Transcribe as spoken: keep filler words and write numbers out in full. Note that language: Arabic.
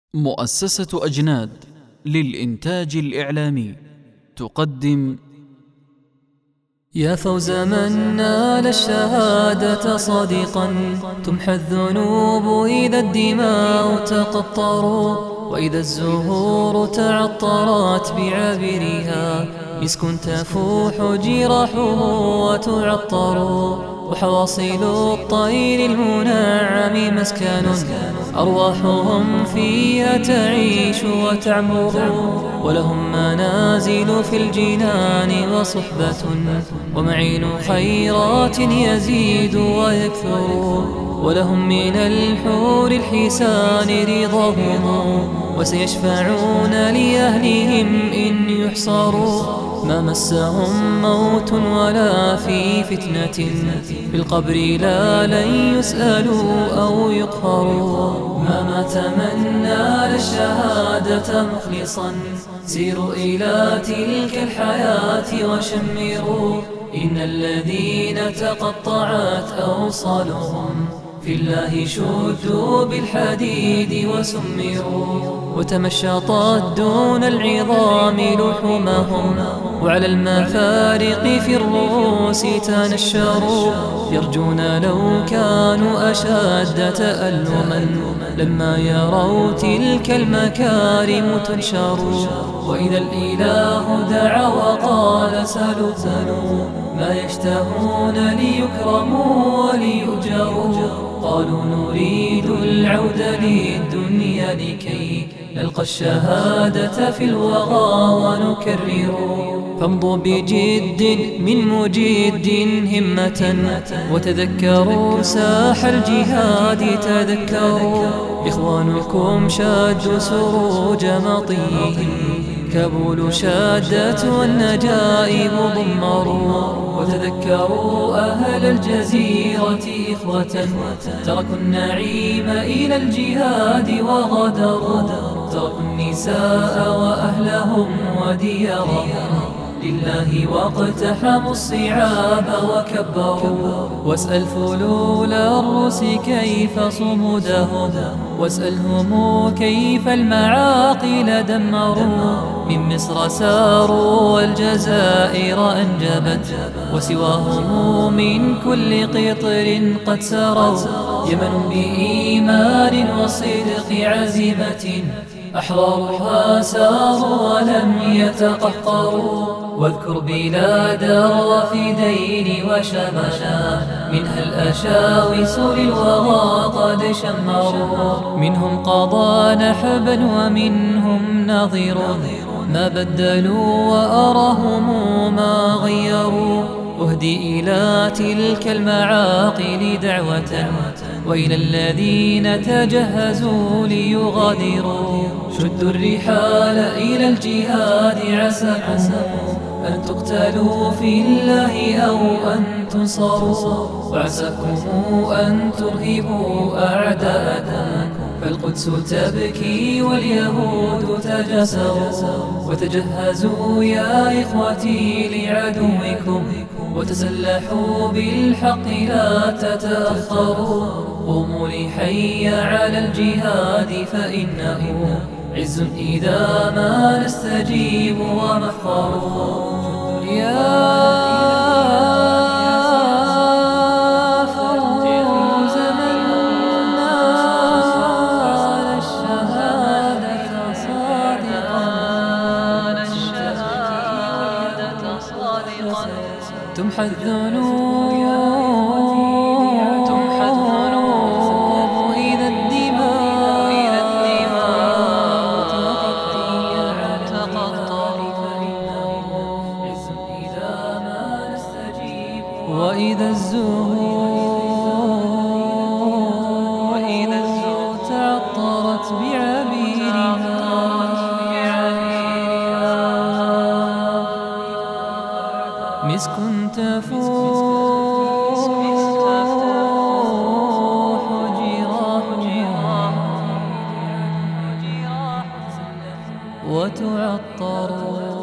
مؤسسة أجناد للإنتاج الإعلامي تقدم يا فوز من نال الشهادة صادقا، تمحى الذنوب إذا الدماء تقطروا، وإذا الزهور تعطرت بعابرها، مسك تفوح جراحه وتعطر، وحواصل الطير المنعم مسكن، أرواحهم فيها تعيش وتعمر، ولهم منازل في الجنان وصحبة، ومعين خيرات يزيد ويكثر، ولهم من الحور الحسان رضاهم، وسيشفعون لأهلهم إن يحصروا، ما مسهم موت ولا في فتنة في القبر لا لن يسألوا أو يقهروا، ما مات من نال الشهادة مخلصا، سيروا إلى تلك الحياة وشمروا، إن الذين تقطعت أوصالهم في الله شدوا بالحديد وسمروا، وتمشطت دون العظام لحومهم، وعلى المفارق في الرؤوس تنشروا، يرجون لو كانوا أشد تألما لما يروا تلك المكارم تنشر، وإذا الإله دعا وقال سلوا سلوا ما يشتهون ليكرموا وليؤجروا، قالوا نريد العود للدنيا لكي نلقى الشهادة في الوغى ونكرر، فامضوا بجد من مجد همة، وتذكروا ساح الجهاد تذكروا، إخوانكم شادوا سروج مطيهم، كابول شادت والنجائب ضمروا، وتذكروا أهل الجزيرة إخوة، تركوا النعيم إلى الجهاد وغدروا، تركوا النساء وأهلهم وديارهم لله، واقتحموا الصعاب وكبروا، واسأل فلول الروس كيف صمودهم، واسألهم كيف المعاقل دمروا، من مصر ساروا والجزائر أنجبت، وسواهم من كل قطر قد سروا، يمن بإيمان وصدق عزيمة، أحرارها ساروا ولم يتقهقروا، واذكر بلاد الرافدين وشمالا، منها الأشاوس للوغى قد شمروا، منهم قضى نحبا ومنهم نظير، ما بدلوا وأراهم ما غيروا، واهدي إلى تلك المعاقل دعوة، وإلى الذين تجهزوا ليغادروا، شدوا الرحال إلى الجهاد عساكم أن تقتلوا في الله أو أن تنصروا، وعساكم أن ترهبوا أعداءكم، فالقدس تبكي واليهود تجسروا، وتجهزوا يا إخوتي لعدوكم، وتسلحوا بالحق لا تتأخروا، قوموا لحي على الجهاد فإنه عز إذا ما نستجيب ومفخر، يا فوز من نال الشهادة صادقا، تمحى الذنوب إذا الدماء تقطر، وإذا الزهور تعطرت بعبيرها، مسك تفوح جراحها وتعطر.